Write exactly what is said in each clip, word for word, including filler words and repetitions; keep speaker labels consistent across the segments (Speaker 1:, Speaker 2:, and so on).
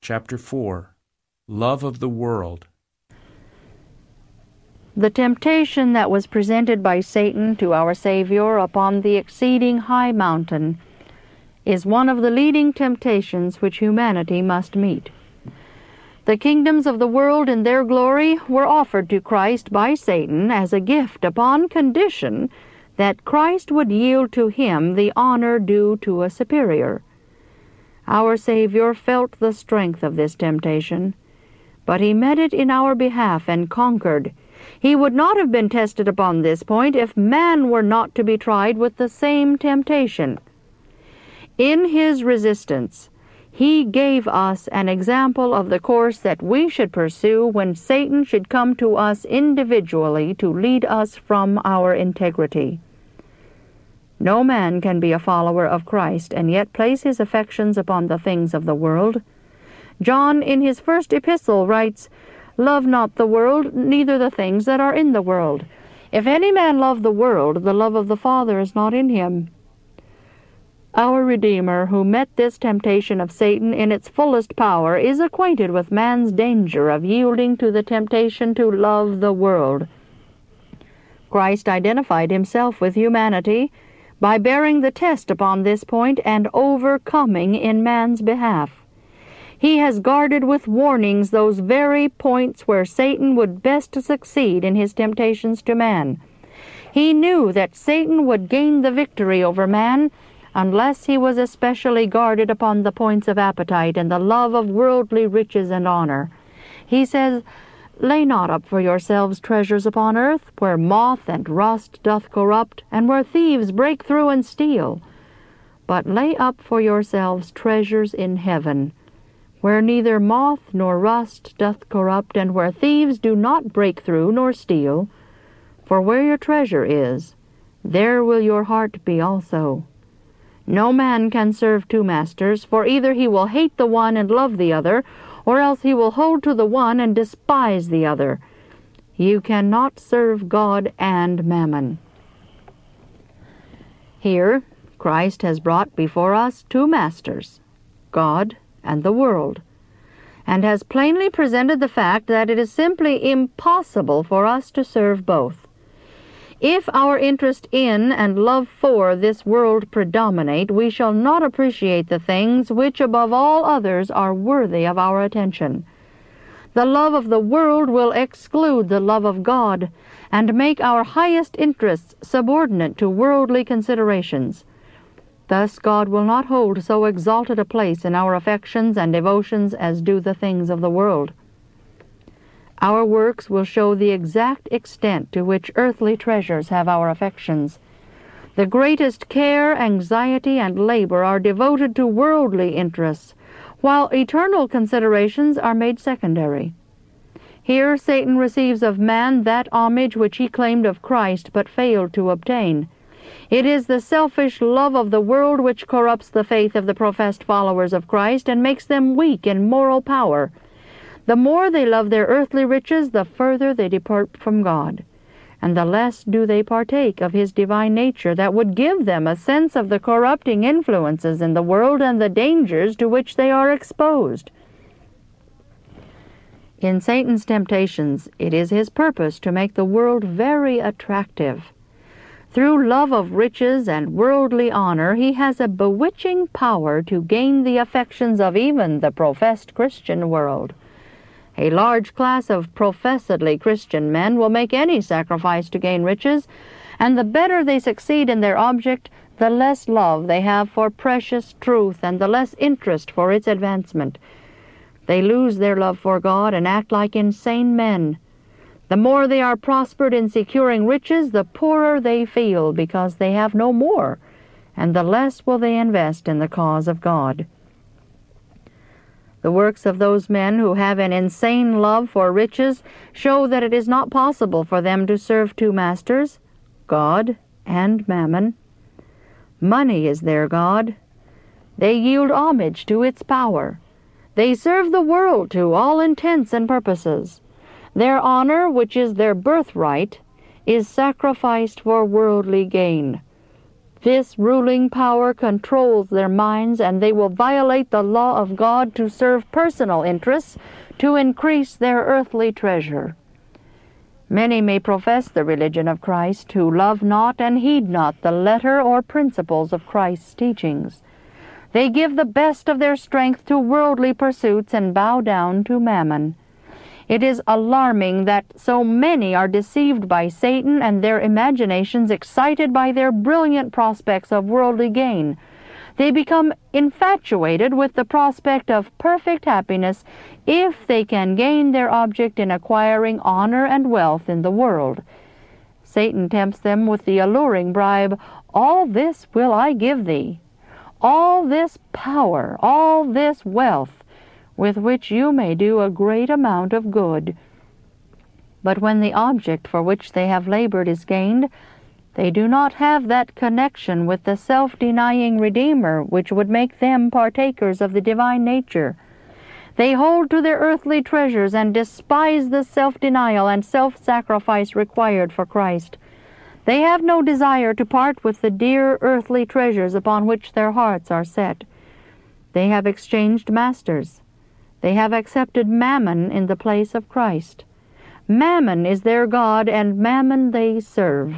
Speaker 1: chapter four. Love of the world.
Speaker 2: The temptation that was presented by Satan to our Savior upon the exceeding high mountain is one of the leading temptations which humanity must meet. The kingdoms of the world in their glory were offered to Christ by Satan as a gift upon condition that Christ would yield to him the honor due to a superior. Our Savior felt the strength of this temptation, but he met it in our behalf and conquered. He would not have been tested upon this point if man were not to be tried with the same temptation. In his resistance, he gave us an example of the course that we should pursue when Satan should come to us individually to lead us from our integrity. No man can be a follower of Christ and yet place his affections upon the things of the world. John in his first epistle writes, "Love not the world, neither the things that are in the world. If any man love the world, the love of the Father is not in him." Our Redeemer, who met this temptation of Satan in its fullest power, is acquainted with man's danger of yielding to the temptation to love the world. Christ identified himself with humanity by bearing the test upon this point and overcoming in man's behalf. He has guarded with warnings those very points where Satan would best succeed in his temptations to man. He knew that Satan would gain the victory over man unless he was especially guarded upon the points of appetite and the love of worldly riches and honor. He says, "Lay not up for yourselves treasures upon earth, where moth and rust doth corrupt, and where thieves break through and steal. But lay up for yourselves treasures in heaven, where neither moth nor rust doth corrupt, and where thieves do not break through nor steal. For where your treasure is, there will your heart be also. No man can serve two masters, for either he will hate the one and love the other, or else he will hold to the one and despise the other. You cannot serve God and mammon." Here, Christ has brought before us two masters, God and the world, and has plainly presented the fact that it is simply impossible for us to serve both. If our interest in and love for this world predominate, we shall not appreciate the things which above all others are worthy of our attention. The love of the world will exclude the love of God and make our highest interests subordinate to worldly considerations. Thus God will not hold so exalted a place in our affections and devotions as do the things of the world. Our works will show the exact extent to which earthly treasures have our affections. The greatest care, anxiety, and labor are devoted to worldly interests, while eternal considerations are made secondary. Here Satan receives of man that homage which he claimed of Christ but failed to obtain. It is the selfish love of the world which corrupts the faith of the professed followers of Christ and makes them weak in moral power. The more they love their earthly riches, the further they depart from God, and the less do they partake of his divine nature that would give them a sense of the corrupting influences in the world and the dangers to which they are exposed. In Satan's temptations, it is his purpose to make the world very attractive. Through love of riches and worldly honor, he has a bewitching power to gain the affections of even the professed Christian world. A large class of professedly Christian men will make any sacrifice to gain riches, and the better they succeed in their object, the less love they have for precious truth and the less interest for its advancement. They lose their love for God and act like insane men. The more they are prospered in securing riches, the poorer they feel because they have no more, and the less will they invest in the cause of God. The works of those men who have an insane love for riches show that it is not possible for them to serve two masters, God and mammon. Money is their God. They yield homage to its power. They serve the world to all intents and purposes. Their honor, which is their birthright, is sacrificed for worldly gain. This ruling power controls their minds, and they will violate the law of God to serve personal interests, to increase their earthly treasure. Many may profess the religion of Christ who love not and heed not the letter or principles of Christ's teachings. They give the best of their strength to worldly pursuits and bow down to mammon. It is alarming that so many are deceived by Satan and their imaginations excited by their brilliant prospects of worldly gain. They become infatuated with the prospect of perfect happiness if they can gain their object in acquiring honor and wealth in the world. Satan tempts them with the alluring bribe, "All this will I give thee, all this power, all this wealth, with which you may do a great amount of good." But when the object for which they have labored is gained, they do not have that connection with the self-denying Redeemer which would make them partakers of the divine nature. They hold to their earthly treasures and despise the self-denial and self-sacrifice required for Christ. They have no desire to part with the dear earthly treasures upon which their hearts are set. They have exchanged masters. They have accepted mammon in the place of Christ. Mammon is their God, and mammon they serve.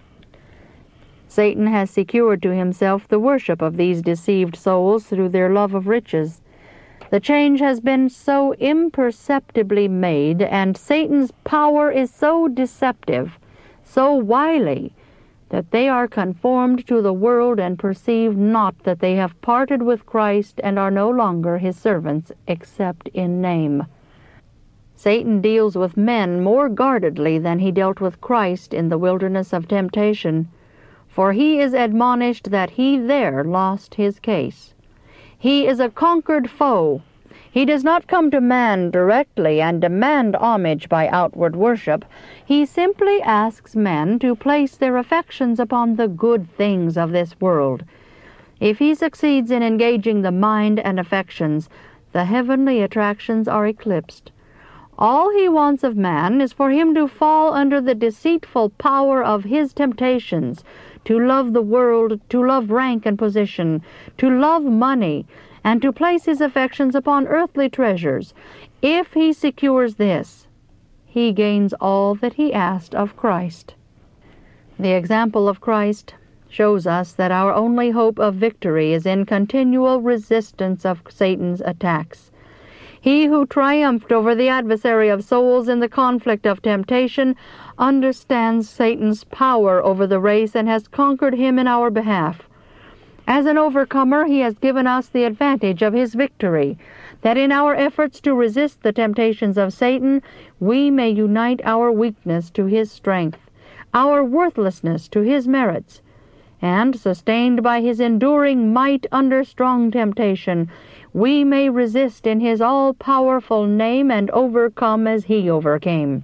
Speaker 2: Satan has secured to himself the worship of these deceived souls through their love of riches. The change has been so imperceptibly made, and Satan's power is so deceptive, so wily, that they are conformed to the world and perceive not that they have parted with Christ and are no longer his servants except in name. Satan deals with men more guardedly than he dealt with Christ in the wilderness of temptation, for he is admonished that he there lost his case. He is a conquered foe. He does not come to man directly and demand homage by outward worship. He simply asks men to place their affections upon the good things of this world. If he succeeds in engaging the mind and affections, the heavenly attractions are eclipsed. All he wants of man is for him to fall under the deceitful power of his temptations, to love the world, to love rank and position, to love money, and to place his affections upon earthly treasures. If he secures this, he gains all that he asked of Christ. The example of Christ shows us that our only hope of victory is in continual resistance of Satan's attacks. He who triumphed over the adversary of souls in the conflict of temptation understands Satan's power over the race and has conquered him in our behalf. As an overcomer, he has given us the advantage of his victory, that in our efforts to resist the temptations of Satan, we may unite our weakness to his strength, our worthlessness to his merits, and, sustained by his enduring might under strong temptation, we may resist in his all-powerful name and overcome as he overcame.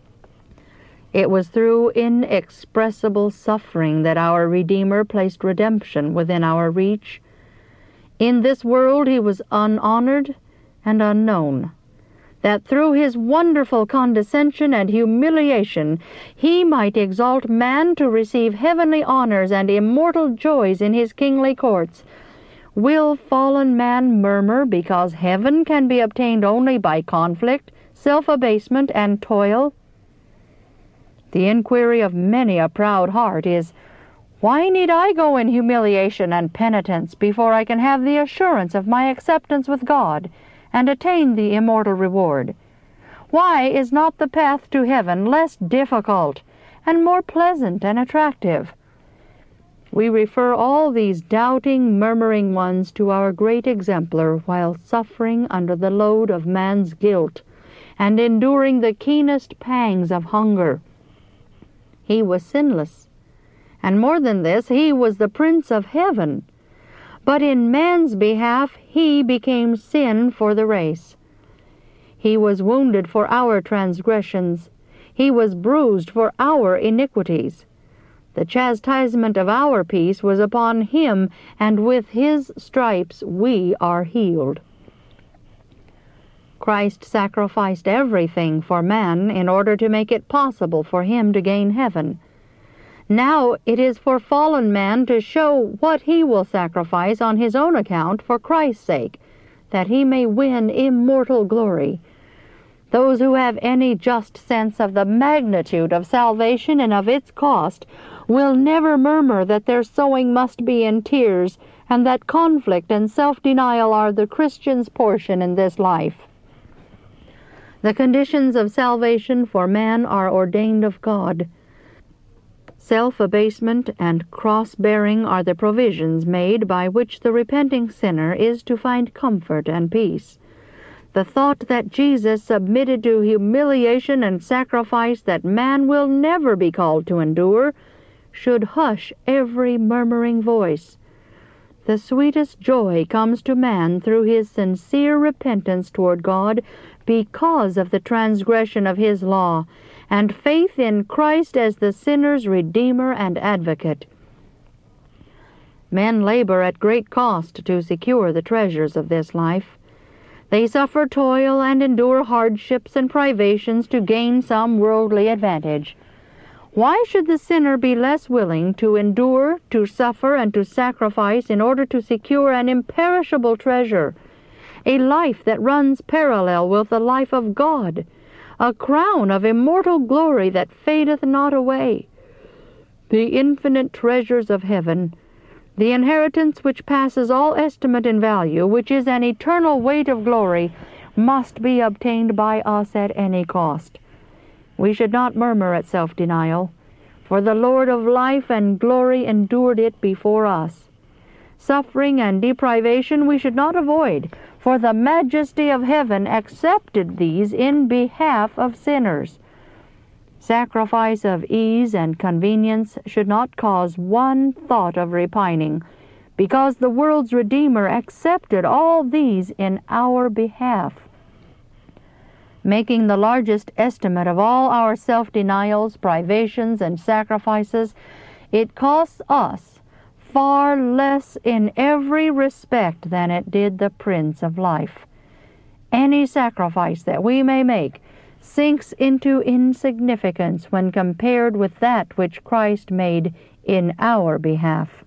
Speaker 2: It was through inexpressible suffering that our Redeemer placed redemption within our reach. In this world he was unhonored and unknown, that through his wonderful condescension and humiliation he might exalt man to receive heavenly honors and immortal joys in his kingly courts. Will fallen man murmur because heaven can be obtained only by conflict, self-abasement, and toil? The inquiry of many a proud heart is, why need I go in humiliation and penitence before I can have the assurance of my acceptance with God and attain the immortal reward? Why is not the path to heaven less difficult and more pleasant and attractive? We refer all these doubting, murmuring ones to our great exemplar while suffering under the load of man's guilt and enduring the keenest pangs of hunger. He was sinless, and more than this, he was the Prince of Heaven. But in man's behalf he became sin for the race. He was wounded for our transgressions. He was bruised for our iniquities. The chastisement of our peace was upon him, and with his stripes we are healed. Christ sacrificed everything for man in order to make it possible for him to gain heaven. Now it is for fallen man to show what he will sacrifice on his own account for Christ's sake, that he may win immortal glory. Those who have any just sense of the magnitude of salvation and of its cost will never murmur that their sowing must be in tears, and that conflict and self-denial are the Christian's portion in this life. The conditions of salvation for man are ordained of God. Self-abasement and cross-bearing are the provisions made by which the repenting sinner is to find comfort and peace. The thought that Jesus submitted to humiliation and sacrifice that man will never be called to endure should hush every murmuring voice. The sweetest joy comes to man through his sincere repentance toward God because of the transgression of his law, and faith in Christ as the sinner's Redeemer and Advocate. Men labor at great cost to secure the treasures of this life. They suffer toil and endure hardships and privations to gain some worldly advantage. Why should the sinner be less willing to endure, to suffer, and to sacrifice in order to secure an imperishable treasure, a life that runs parallel with the life of God, a crown of immortal glory that fadeth not away, the infinite treasures of heaven, the inheritance which passes all estimate in value, which is an eternal weight of glory, must be obtained by us at any cost. We should not murmur at self-denial, for the Lord of life and glory endured it before us. Suffering and deprivation we should not avoid, for the majesty of heaven accepted these in behalf of sinners. Sacrifice of ease and convenience should not cause one thought of repining, because the world's Redeemer accepted all these in our behalf. Making the largest estimate of all our self-denials, privations, and sacrifices, it costs us far less in every respect than it did the Prince of Life. Any sacrifice that we may make sinks into insignificance when compared with that which Christ made in our behalf.